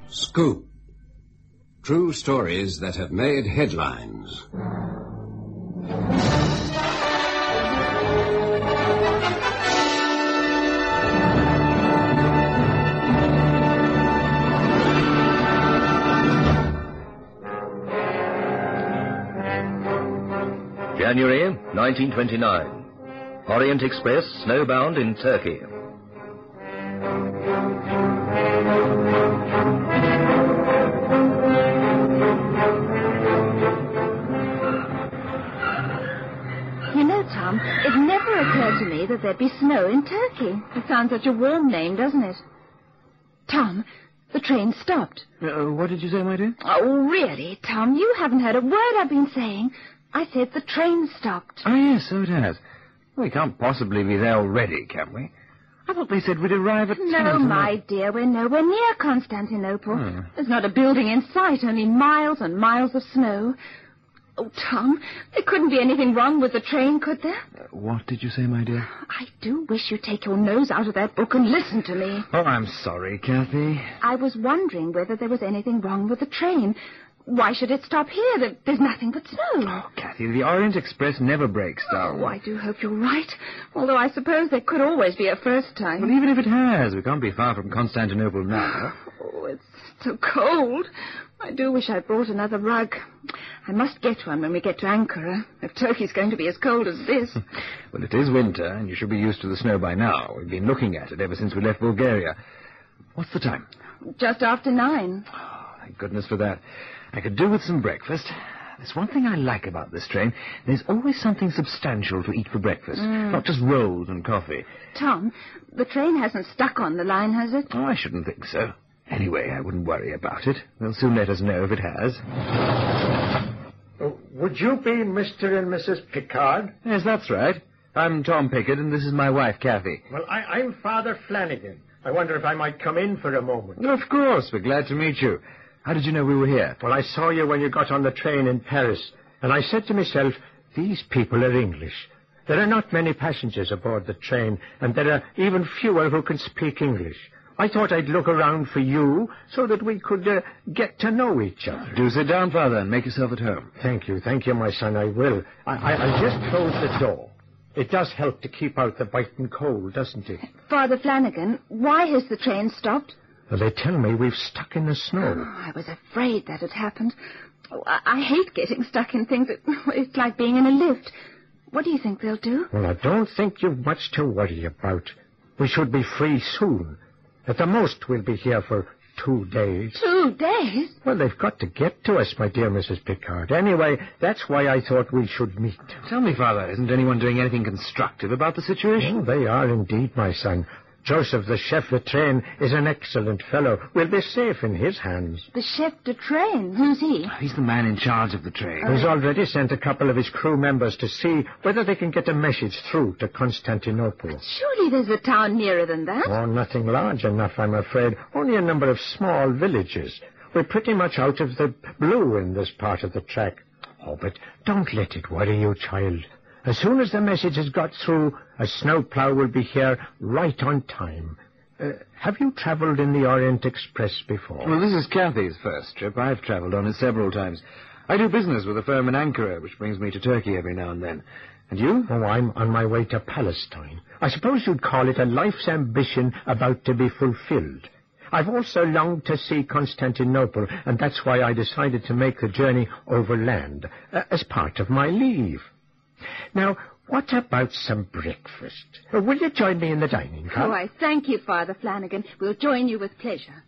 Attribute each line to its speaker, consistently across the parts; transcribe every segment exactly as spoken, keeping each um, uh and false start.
Speaker 1: Scoop. True stories that have made headlines.
Speaker 2: January nineteen twenty-nine. Orient Express snowbound in Turkey.
Speaker 3: You know, Tom, it never occurred to me that there'd be snow in Turkey. It sounds such a warm name, doesn't it? Tom, the train stopped.
Speaker 4: Uh, what did you say, my dear?
Speaker 3: Oh, really, Tom? You haven't heard a word I've been saying. I said the train stopped.
Speaker 4: Oh, yes, so it has. We can't possibly be there already, can we? I thought they said we'd arrive at...
Speaker 3: No, my dear, we're nowhere near Constantinople.
Speaker 4: Hmm.
Speaker 3: There's not a building in sight, only miles and miles of snow. Oh, Tom, there couldn't be anything wrong with the train, could there?
Speaker 4: Uh, what did you say, my dear?
Speaker 3: I do wish you'd take your nose out of that book and listen to me.
Speaker 4: Oh, I'm sorry, Kathy.
Speaker 3: I was wondering whether there was anything wrong with the train. Why should it stop here? There- There's nothing but snow.
Speaker 4: Oh, Kathy, the Orient Express never breaks down.
Speaker 3: Oh, I do hope you're right. Although I suppose there could always be a first time.
Speaker 4: Well, even if it has, we can't be far from Constantinople now.
Speaker 3: Oh, it's so cold. I do wish I'd brought another rug. I must get one when we get to Ankara, if Turkey's going to be as cold as this.
Speaker 4: Well, it is winter, and you should be used to the snow by now. We've been looking at it ever since we left Bulgaria. What's the time?
Speaker 3: Just after nine.
Speaker 4: Oh, thank goodness for that. I could do with some breakfast. There's one thing I like about this train. There's always something substantial to eat for breakfast,
Speaker 3: Mm.
Speaker 4: not just rolls and coffee.
Speaker 3: Tom, the train hasn't stuck on the line, has it?
Speaker 4: Oh, I shouldn't think so. Anyway, I wouldn't worry about it. They'll soon let us know if it has.
Speaker 5: Oh, would you be Mister and Missus Pickard?
Speaker 4: Yes, that's right. I'm Tom Pickard, and this is my wife, Kathy.
Speaker 5: Well, I, I'm Father Flanagan. I wonder if I might come in for a moment.
Speaker 4: Well, of course. We're glad to meet you. How did you know we were here?
Speaker 5: Well, I saw you when you got on the train in Paris, and I said to myself, these people are English. There are not many passengers aboard the train, and there are even fewer who can speak English. I thought I'd look around for you so that we could uh, get to know each other.
Speaker 4: Do sit down, Father, and make yourself at home.
Speaker 5: Thank you, thank you, my son, I will. I, I, I'll just close the door. It does help to keep out the biting cold, doesn't it?
Speaker 3: Father Flanagan, why has the train stopped?
Speaker 5: Well, they tell me we've stuck in the snow.
Speaker 3: Oh, I was afraid that had happened. Oh, I, I hate getting stuck in things. It, it's like being in a lift. What do you think they'll do?
Speaker 5: Well, I don't think you've much to worry about. We should be free soon. At the most, we'll be here for two days.
Speaker 3: Two days?
Speaker 5: Well, they've got to get to us, my dear Missus Pickard. Anyway, that's why I thought we should meet.
Speaker 4: Tell me, Father, isn't anyone doing anything constructive about the situation?
Speaker 5: Oh, they are indeed, my son. Joseph, the chef de train, is an excellent fellow. We'll be safe in his hands.
Speaker 3: The chef de train? Who's he?
Speaker 4: He's the man in charge of the train.
Speaker 5: He's already sent a couple of his crew members to see whether they can get a message through to Constantinople.
Speaker 3: Surely there's a town nearer than that.
Speaker 5: Oh, nothing large enough, I'm afraid. Only a number of small villages. We're pretty much out of the blue in this part of the track. Oh, but don't let it worry you, child. As soon as the message has got through, a snowplow will be here right on time. Uh, have you travelled in the Orient Express before?
Speaker 4: Well, this is Kathy's first trip. I've travelled on it several times. I do business with a firm in Ankara, which brings me to Turkey every now and then. And you?
Speaker 5: Oh, I'm on my way to Palestine. I suppose you'd call it a life's ambition about to be fulfilled. I've also longed to see Constantinople, and that's why I decided to make the journey overland, uh, as part of my leave. Now, what about some breakfast? Uh, will you join me in the dining car?
Speaker 3: Oh, I thank you, Father Flanagan. We'll join you with pleasure.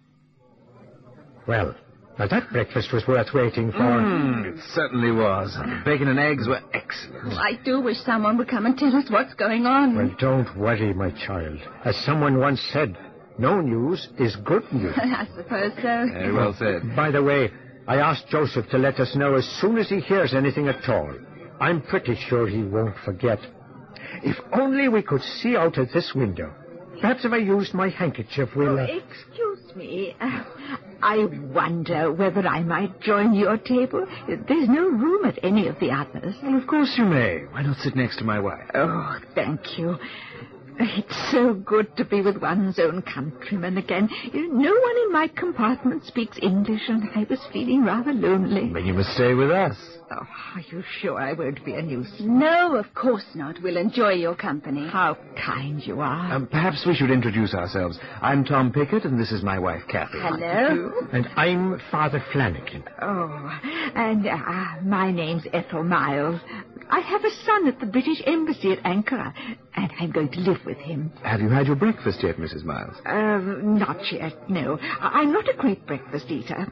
Speaker 5: Well, now that breakfast was worth waiting for.
Speaker 4: Mm, it certainly was. Bacon and eggs were excellent.
Speaker 3: Oh, I do wish someone would come and tell us what's going on.
Speaker 5: Well, don't worry, my child. As someone once said, no news is good news.
Speaker 3: I suppose so.
Speaker 4: Very well said.
Speaker 5: By the way, I asked Joseph to let us know as soon as he hears anything at all. I'm pretty sure he won't forget. If only we could see out of this window. Perhaps if I used my handkerchief, we'll... Uh...
Speaker 6: Excuse me. Uh, I wonder whether I might join your table. There's no room at any of the others.
Speaker 4: Well, of course you may. Why not sit next to my wife?
Speaker 6: Oh, thank you. It's so good to be with one's own countrymen again. No one in my compartment speaks English, and I was feeling rather lonely.
Speaker 4: Then you must stay with us.
Speaker 6: Oh, are you sure I won't be a nuisance?
Speaker 3: No, of course not. We'll enjoy your company.
Speaker 6: How kind you are.
Speaker 4: Um, perhaps we should introduce ourselves. I'm Tom Pickett, and this is my wife, Kathy.
Speaker 3: Hello.
Speaker 5: And I'm Father Flanagan.
Speaker 6: Oh, and uh, my name's Ethel Miles. I have a son at the British Embassy at Ankara, and I'm going to live with him.
Speaker 4: Have you had your breakfast yet, Missus Miles?
Speaker 6: Uh, not yet, no. I- I'm not a great breakfast eater.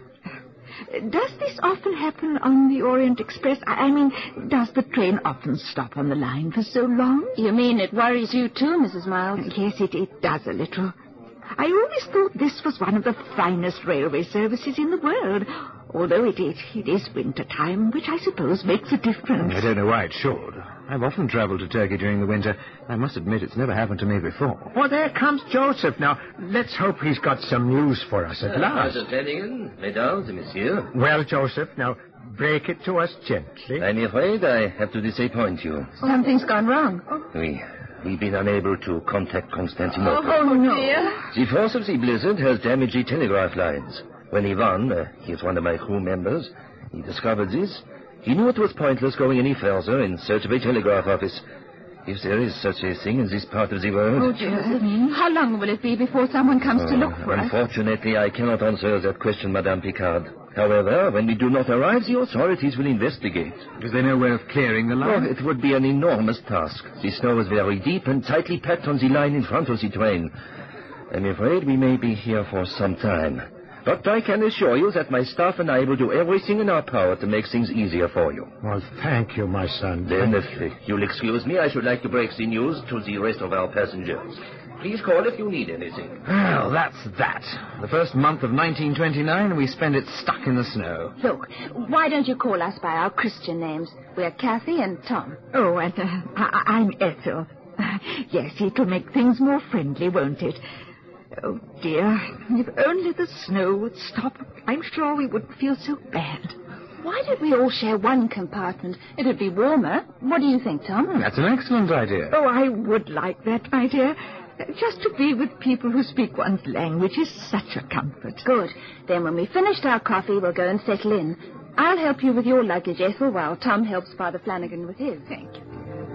Speaker 6: Does this often happen on the Orient Express? I I mean, does the train often stop on the line for so long?
Speaker 3: You mean it worries you too, Missus Miles?
Speaker 6: Yes, it, it does a little. I always thought this was one of the finest railway services in the world, although it, it, it is winter time, which I suppose makes a difference.
Speaker 4: I don't know why it should. I've often travelled to Turkey during the winter. I must admit it's never happened to me before.
Speaker 5: Oh, there comes Joseph. Now, let's hope he's got some news for us at last.
Speaker 2: Mister Flanagan, mesdames et messieurs.
Speaker 5: Well, Joseph, now, break it to us gently.
Speaker 2: I'm afraid I have to disappoint you.
Speaker 3: Something's gone wrong.
Speaker 2: We, we've been unable to contact Constantinople.
Speaker 3: Oh, no.
Speaker 2: The force of the blizzard has damaged the telegraph lines. When Ivan, uh, he's one of my crew members, he discovered this, he knew it was pointless going any further in search of a telegraph office. If there is such a thing in this part of the world...
Speaker 3: Oh, Joseph. How long will it be before someone comes to look for us?
Speaker 2: Unfortunately, I cannot answer that question, Madame Picard. However, when we do not arrive, the authorities will investigate.
Speaker 4: Is there no way of clearing the
Speaker 2: Oh,
Speaker 4: line?
Speaker 2: it would be an enormous task. The snow is very deep and tightly packed on the line in front of the train. I'm afraid we may be here for some time. But I can assure you that my staff and I will do everything in our power to make things easier for you.
Speaker 5: Well, thank you, my son.
Speaker 2: Then,
Speaker 5: Thank
Speaker 2: if you'll excuse me, I should like to break the news to the rest of our passengers. Please call if you need anything.
Speaker 4: Well, that's that. The first month of nineteen twenty-nine, we spent it stuck in the snow.
Speaker 3: Look, why don't you call us by our Christian names? We're Kathy and Tom.
Speaker 6: Oh, and uh, I- I'm Ethel. Uh, yes, it'll make things more friendly, won't it? Oh, dear, if only the snow would stop, I'm sure we wouldn't feel so bad.
Speaker 3: Why don't we all share one compartment? It'd be warmer. What do you think, Tom?
Speaker 4: That's an excellent idea.
Speaker 6: Oh, I would like that, my dear. Just to be with people who speak one's language is such a comfort.
Speaker 3: Good. Then when we've finished our coffee, we'll go and settle in. I'll help you with your luggage, Ethel, while Tom helps Father Flanagan with his.
Speaker 6: Thank you.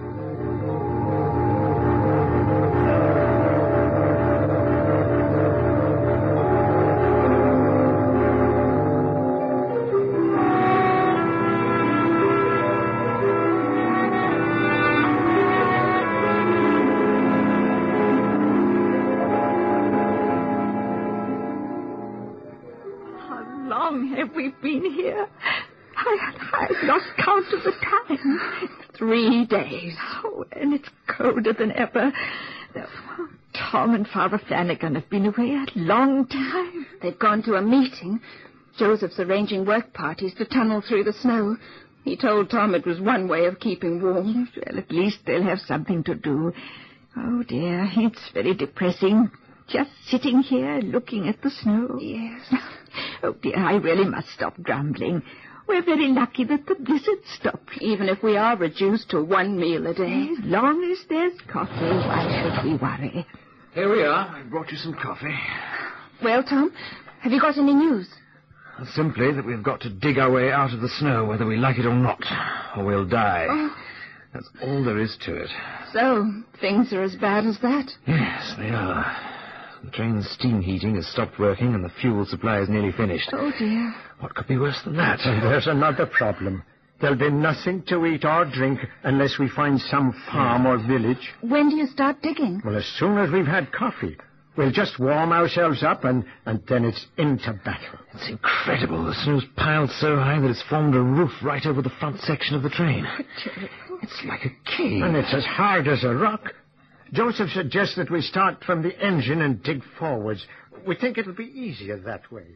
Speaker 6: How long have we been here? I, I've lost count of the time. Three days. Oh, and it's colder than ever. Oh, Tom and Father Flanagan have been away a long time.
Speaker 3: They've gone to a meeting. Joseph's arranging work parties to tunnel through the snow. He told Tom it was one way of keeping warm.
Speaker 6: Well, at least they'll have something to do. Oh, dear, it's very depressing. Just sitting here looking at the snow.
Speaker 3: Yes.
Speaker 6: Oh, dear, I really must stop grumbling. We're very lucky that the blizzard stopped.
Speaker 3: Even if we are reduced to one meal a day.
Speaker 6: As long as there's coffee, why should we worry?
Speaker 4: Here we are. I brought you some coffee.
Speaker 3: Well, Tom, have you got any news?
Speaker 4: Simply that we've got to dig our way out of the snow, whether we like it or not, or we'll die.
Speaker 3: Oh.
Speaker 4: That's all there is to it.
Speaker 3: So, things are as bad as that?
Speaker 4: Yes, they are. The train's steam heating has stopped working and the fuel supply is nearly finished.
Speaker 3: Oh, dear.
Speaker 4: What could be worse than that?
Speaker 5: And there's another problem. There'll be nothing to eat or drink unless we find some farm or village.
Speaker 3: When do you start digging?
Speaker 5: Well, as soon as we've had coffee. We'll just warm ourselves up and, and then it's into battle.
Speaker 4: It's incredible. The snow's piled so high that it's formed a roof right over the front section of the train. It's like a cave.
Speaker 5: And it's as hard as a rock. Joseph suggests that we start from the engine and dig forwards. We think it'll be easier that way.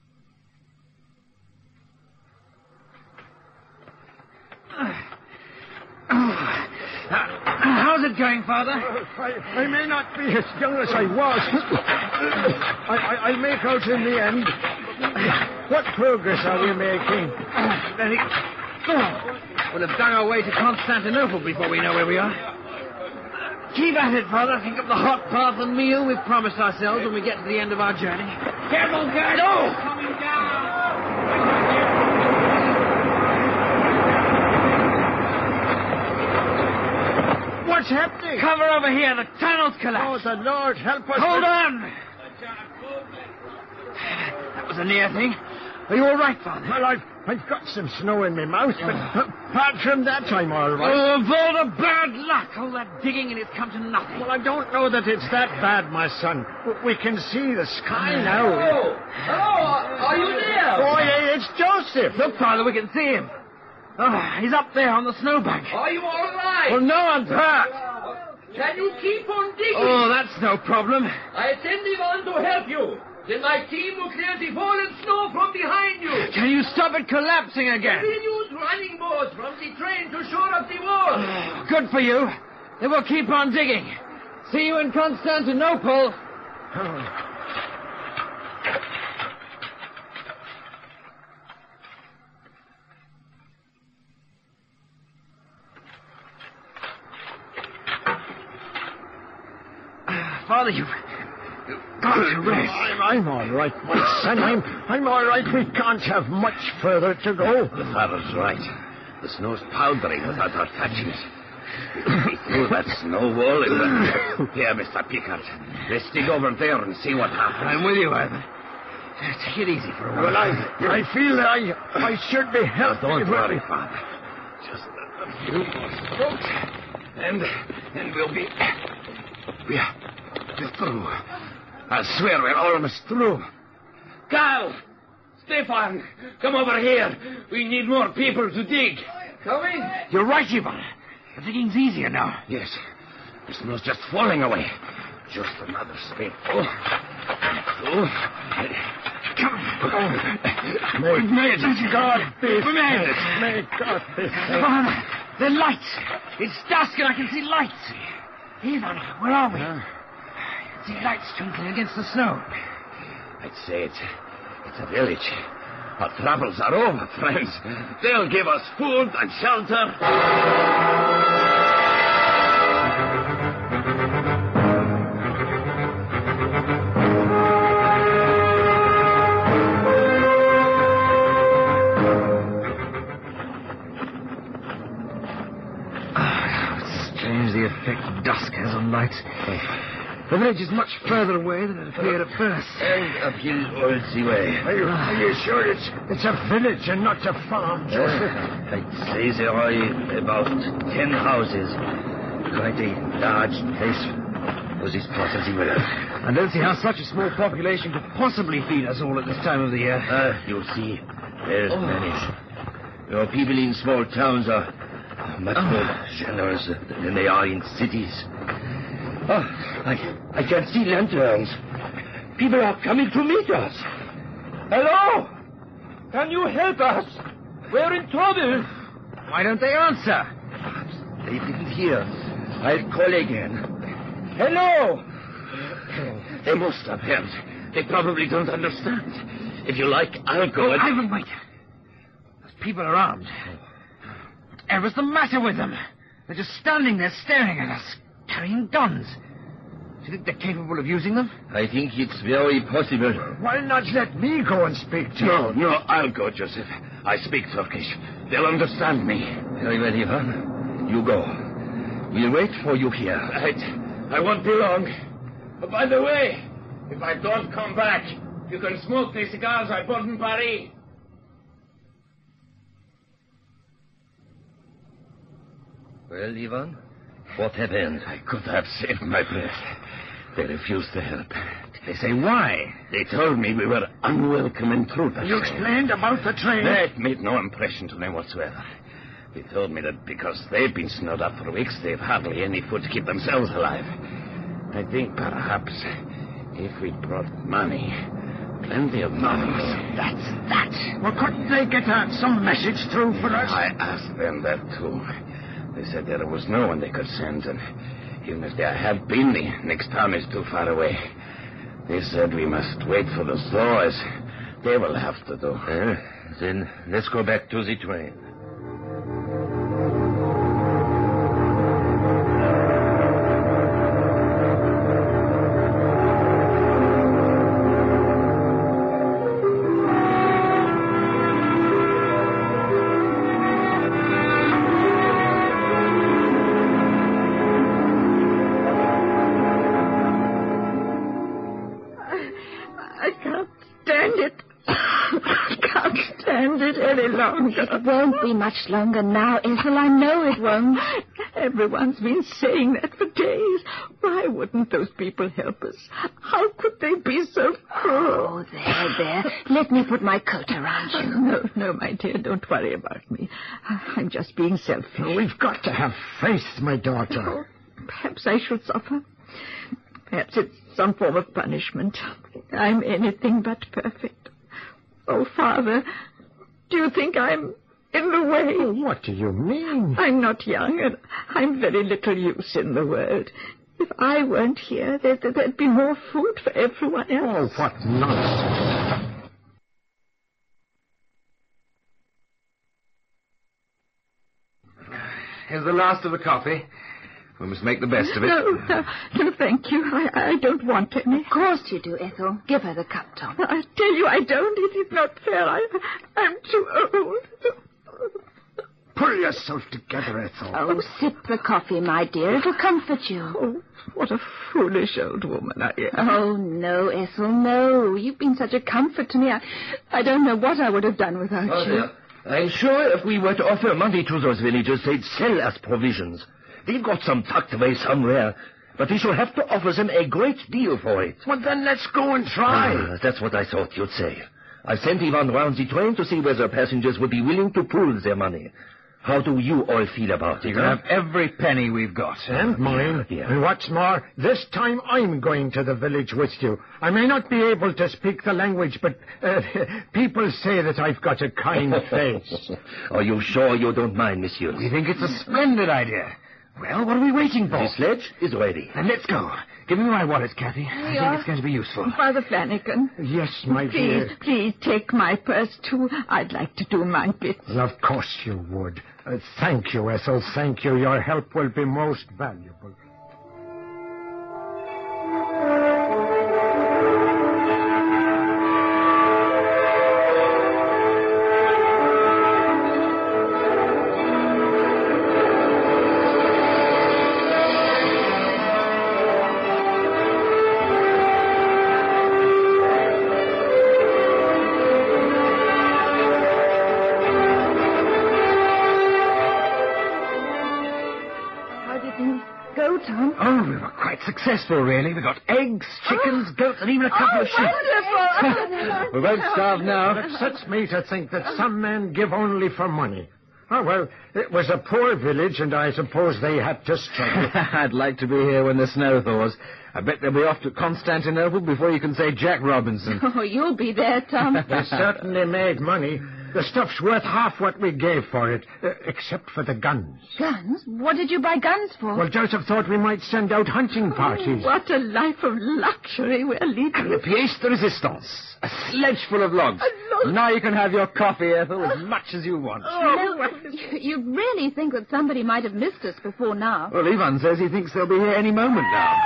Speaker 4: Oh. How's it going, Father?
Speaker 5: Uh, I, I may not be as young as I was. I, I, I'll make out in the end. What progress are we making?
Speaker 4: Very... Oh. We'll have dug our way to Constantinople before we know where we are. Keep at it, Father. Think of the hot bath and meal we've promised ourselves when we get to the end of our journey. Careful, guys! No! Coming down!
Speaker 5: What's happening?
Speaker 4: Cover over here. The tunnel's
Speaker 5: Oh,
Speaker 4: collapsed.
Speaker 5: the Lord help us.
Speaker 4: Hold on! That was a near thing. Are you all right, Father?
Speaker 5: Well, I've, I've got some snow in my mouth, but apart from that, I'm all right.
Speaker 4: Oh, of all the bad luck. All that digging and it's come to nothing.
Speaker 5: Well, I don't know that it's that bad, my son. We can see the sky now.
Speaker 2: Oh, hello, are you there?
Speaker 5: Oh, yeah, it's Joseph.
Speaker 4: Look, Father, we can see him. Oh, he's up there on the snowbank.
Speaker 2: Are you all right?
Speaker 4: Well, no one's hurt.
Speaker 2: Can you keep on digging?
Speaker 4: Oh, that's no problem.
Speaker 2: I send Ivan to help you. Then my team will clear the fallen snow from behind you.
Speaker 4: Can you stop it collapsing again?
Speaker 2: We'll use running boards from the train to shore up the wall.
Speaker 4: Good for you. Then we'll keep on digging. See you in Constantinople. Father, you... You've got to rest.
Speaker 5: I'm, I'm all right, my son. I'm, I'm all right. We can't have much further to go.
Speaker 1: The father's right. The snow's powdering without our touching it. We can be through that snow wall in the... Here, Mister Pickard. Let's dig over there and see what happens.
Speaker 4: I'm with you, Ivan. Take it easy for a while.
Speaker 5: Well, I, I feel that I, I should be
Speaker 1: Now,
Speaker 5: helped.
Speaker 1: don't worry, Father. Just a few more strokes, and and we'll be we're, we're through. I swear we're almost through. Carl, Stefan, come over here. We need more people to dig.
Speaker 2: Coming.
Speaker 4: You're right, Ivan. The digging's easier now.
Speaker 1: Yes, the snow's just falling away. Just another spadeful. Through. Come.
Speaker 5: May
Speaker 1: We've made it.
Speaker 5: God be
Speaker 1: We made it.
Speaker 5: May God be
Speaker 4: Ivan, the lights. It's dusk and I can see lights. Ivan, where are we?
Speaker 1: Huh?
Speaker 4: See lights twinkling against the snow.
Speaker 1: I'd say it's, it's a village. Our troubles are over, friends. They'll give us food and shelter.
Speaker 4: Strange the effect dusk has on light. The village is much further away than it appeared at first.
Speaker 2: And uphill Oldsey way.
Speaker 5: Are you, are you sure it's it's a village and not a farm, Joseph?
Speaker 2: I'd say there are about ten houses. Quite a large place for this part of the village.
Speaker 4: I don't see how such a small population could possibly feed us all at this time of the year.
Speaker 2: Ah, you see, there's oh. managed. Your people in small towns are much oh. more generous than they are in cities. Oh, I, I can see lanterns. People are coming to meet us. Hello? Can you help us? We're in trouble.
Speaker 4: Why don't they answer?
Speaker 2: They didn't hear. I'll call again. Hello? They must have heard. They probably don't understand. If you like, I'll go
Speaker 4: Oh,
Speaker 2: and...
Speaker 4: Ivan, wait. Those people are armed. What's the matter with them? They're just standing there staring at us, carrying guns. Do you think they're capable of using them?
Speaker 2: I think it's very possible.
Speaker 5: Why not let me go and speak to
Speaker 1: No,
Speaker 5: you?
Speaker 1: no, I'll go, Joseph. I speak Turkish. They'll understand me.
Speaker 2: Very well, Ivan. You go. We'll wait for you here.
Speaker 1: Right. I won't be long. But by the way, if I don't come back, you can smoke the cigars I bought in Paris.
Speaker 2: Well, Ivan, what happened?
Speaker 1: I could have saved my breath. They refused to help.
Speaker 4: They say why?
Speaker 1: They told me we were unwelcome intruders.
Speaker 5: You explained about the train?
Speaker 1: That made no impression to them whatsoever. They told me that because they've been snowed up for weeks, they've hardly any food to keep themselves alive. I think perhaps if we'd brought money, plenty of money.
Speaker 5: That's that. Well, couldn't they get uh, some message through for us?
Speaker 1: I asked them that too. They said there was no one they could send, and even if there had been, the next town is too far away. They said we must wait for the thaw, as they will have to do.
Speaker 2: Uh, then let's go back to the train.
Speaker 6: can't stand it. I can't stand it any longer.
Speaker 3: It won't be much longer now, Ethel. I know it won't.
Speaker 6: Everyone's been saying that for days. Why wouldn't those people help us? How could they be so cruel?
Speaker 3: Oh, there, there. Let me put my coat around you.
Speaker 6: No, no, my dear, don't worry about me. I'm just being selfish.
Speaker 5: We've got to have faith, my daughter.
Speaker 6: Oh, perhaps I should suffer. Perhaps it's some form of punishment. I'm anything but perfect. Oh, Father, do you think I'm in the way?
Speaker 5: Oh, what do you mean?
Speaker 6: I'm not young, and I'm very little use in the world. If I weren't here, there, there'd be more food for everyone else.
Speaker 5: Oh, what nonsense.
Speaker 4: Here's the last of the coffee. We must make the best of it.
Speaker 6: No, no, no, thank you. I, I don't want any.
Speaker 3: Of course you do, Ethel. Give her the cup, Tom.
Speaker 6: I tell you I don't. It is not fair. I, I'm too old.
Speaker 5: Pull yourself together, Ethel.
Speaker 3: Oh, sip the coffee, my dear. It'll comfort you.
Speaker 6: Oh, what a foolish old woman I am.
Speaker 3: Oh, no, Ethel, no. You've been such a comfort to me. I, I don't know what I would have done without
Speaker 2: Oh,
Speaker 3: you.
Speaker 2: dear. I'm sure if we were to offer money to those villagers, they'd sell us provisions. They've got some tucked away somewhere, but we shall have to offer them a great deal for it.
Speaker 5: Well, then let's go and try.
Speaker 2: Ah, that's what I thought you'd say. I sent Ivan round the train to see whether passengers would be willing to pool their money. How do you all feel about it?
Speaker 4: You can
Speaker 2: huh?
Speaker 4: have every penny we've got.
Speaker 5: And mine.
Speaker 2: Yeah.
Speaker 5: And what's more, this time I'm going to the village with you. I may not be able to speak the language, but uh, people say that I've got a kind face.
Speaker 2: Are you sure you don't mind, monsieur?
Speaker 4: We think it's a splendid idea. Well, what are we waiting for?
Speaker 2: The sledge is ready.
Speaker 4: Then let's go. Give me my wallet, Kathy. I
Speaker 3: we
Speaker 4: think
Speaker 3: are.
Speaker 4: it's going to be useful.
Speaker 6: Father Flanagan.
Speaker 5: Yes, my
Speaker 6: Please,
Speaker 5: dear.
Speaker 6: please take my purse, too. I'd like to do my bit.
Speaker 5: Well, of course you would. Uh, thank you, Ethel. Thank you. Your help will be most valuable.
Speaker 3: Go, Tom.
Speaker 4: Oh, we were quite successful, really. We got eggs, chickens, goats, and even a couple of sheep.
Speaker 3: Wonderful.
Speaker 4: We won't starve now.
Speaker 5: It sets me to think that some men give only for money. Oh, well, it was a poor village, and I suppose they had to struggle.
Speaker 4: I'd like to be here when the snow thaws. I bet they'll be off to Constantinople before you can say Jack Robinson.
Speaker 3: Oh, you'll be there, Tom.
Speaker 5: They certainly made money. The stuff's worth half what we gave for it, uh, except for the guns.
Speaker 3: Guns? What did you buy guns for?
Speaker 5: Well, Joseph thought we might send out hunting parties.
Speaker 6: What a life of luxury we're
Speaker 4: And
Speaker 6: leading.
Speaker 4: the pièce de résistance. A sledge full of logs.
Speaker 6: A log-
Speaker 4: Now you can have your coffee, Ethel, as much as you want.
Speaker 3: You know, you, you really think that somebody might have missed us before now.
Speaker 4: Well, Ivan says he thinks they'll be here any moment now.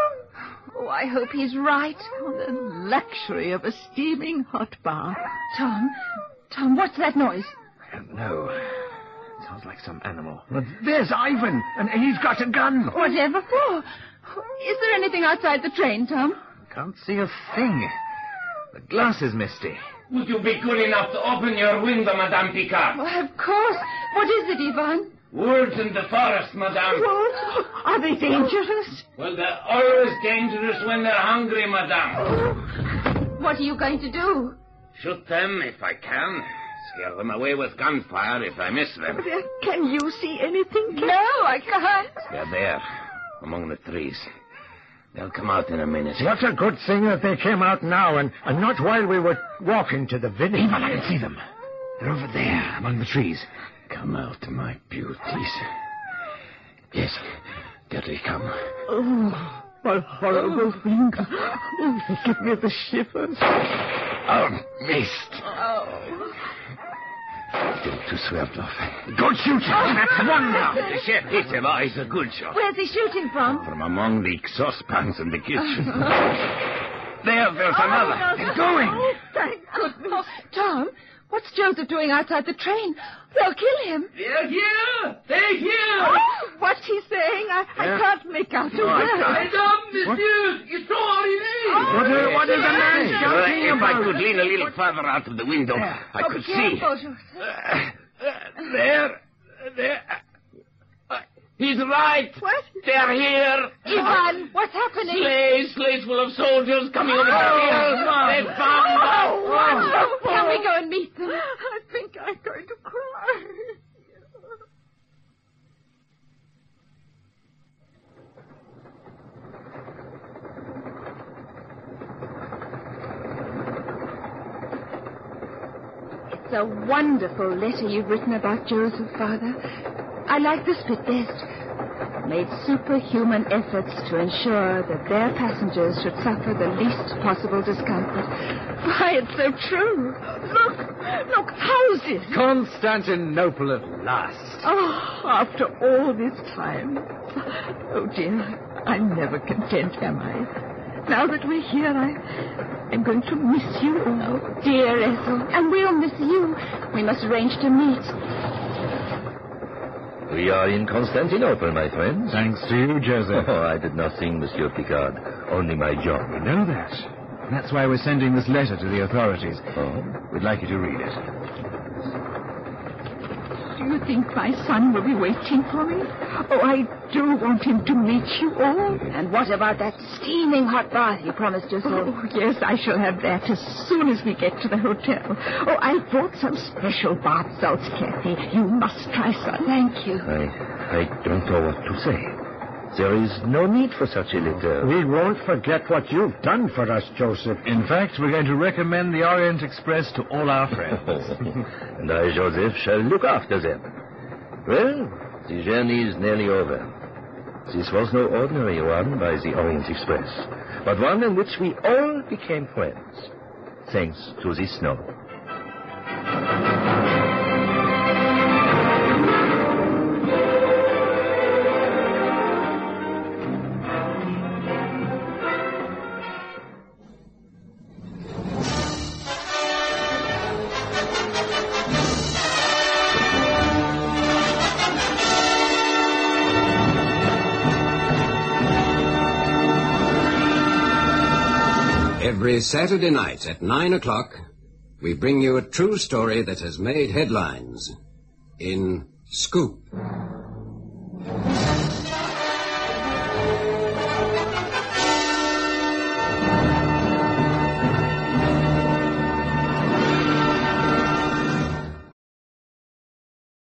Speaker 3: Oh, I hope he's right.
Speaker 6: Oh, the luxury of a steaming hot bath.
Speaker 3: Tom, Tom, what's that noise?
Speaker 4: I don't know. Sounds like some animal.
Speaker 5: But there's Ivan, and he's got a gun.
Speaker 3: Whatever for? Is there anything outside the train, Tom?
Speaker 4: Can't see a thing. The glass is misty.
Speaker 1: Would you be good enough to open your window, Madame Picard?
Speaker 3: Why, of course. What is it, Ivan?
Speaker 1: Wolves in the forest, Madame.
Speaker 6: What? Are they dangerous?
Speaker 1: Well, they're always dangerous when they're hungry, Madame.
Speaker 3: What are you going to do?
Speaker 1: Shoot them if I can. Scare them away with gunfire if I miss them.
Speaker 6: Uh, Can you see anything?
Speaker 3: No, I can't.
Speaker 1: They're there, among the trees. They'll come out in a minute.
Speaker 5: What a good thing that they came out now, and, and not while we were walking to the village.
Speaker 4: Ivan, I can see them. They're over there, among the trees.
Speaker 1: Come out, my beauties. Yes, there they come.
Speaker 6: Oh, what horrible thing. Oh, they give me the shivers.
Speaker 1: Oh, missed.
Speaker 3: Oh.
Speaker 1: Still to Sverdlov.
Speaker 5: Good shooting.
Speaker 1: That's one now. The chef hit him. Oh, he's a good shot.
Speaker 3: Where's he shooting from?
Speaker 1: From among the saucepans in the kitchen. There, there's another. They're going.
Speaker 6: Oh, thank goodness.
Speaker 3: Oh, Tom, what's Joseph doing outside the train? They'll kill him.
Speaker 1: They're here. They're here.
Speaker 3: Oh,
Speaker 6: What's he saying? I, I
Speaker 1: Yeah.
Speaker 6: can't make out a
Speaker 1: Oh, I
Speaker 6: word.
Speaker 1: can't.
Speaker 5: What is, what is the man
Speaker 1: Uh,
Speaker 5: shouting
Speaker 1: if I
Speaker 5: about?
Speaker 1: could lean a little farther out of the window, I
Speaker 6: Oh,
Speaker 1: could see.
Speaker 6: careful, Joseph.
Speaker 1: Uh, uh, there, there. Uh, he's right.
Speaker 6: What?
Speaker 1: They're here.
Speaker 6: Ivan, what's happening?
Speaker 1: Sleighs, sleighs full of soldiers coming over the hills. They found us.
Speaker 6: Oh, wonderful. Can we go and meet them? I think I'm going to cry.
Speaker 3: It's a wonderful letter you've written about Joseph, Father. I like this bit best. Made superhuman efforts to ensure that their passengers should suffer the least possible discomfort.
Speaker 6: Why, it's so true. Look, look, houses.
Speaker 5: Constantinople at last.
Speaker 6: Oh, after all this time. Oh, dear, I'm never content, am I? Now that we're here, I, I'm going to miss you all.
Speaker 3: Oh, dear Ethel. And we'll miss you. We must arrange to meet.
Speaker 2: We are in Constantinople, my friends.
Speaker 4: Thanks to you, Joseph.
Speaker 2: Oh, I did nothing, Monsieur Picard. Only my job.
Speaker 4: We know that. That's why we're sending this letter to the authorities.
Speaker 2: Oh?
Speaker 4: We'd like you to read it.
Speaker 6: Do you think my son will be waiting for me? Oh, I do want him to meet you all.
Speaker 3: And what about that steaming hot bath you promised yourself?
Speaker 6: Oh, yes, I shall have that as soon as we get to the hotel. Oh, I brought some special bath salts, Kathy. You must try some.
Speaker 3: Thank you.
Speaker 2: I, I don't know what to say. There is no need for such a letter.
Speaker 5: We won't forget what you've done for us, Joseph.
Speaker 4: In fact, we're going to recommend the Orient Express to all our friends.
Speaker 2: And I, Joseph, shall look after them. Well, the journey is nearly over. This was no ordinary one by the Orient Express, but one in which we all became friends, thanks to the snow.
Speaker 7: Every Saturday night at nine o'clock, we bring you a true story that has made headlines in Scoop.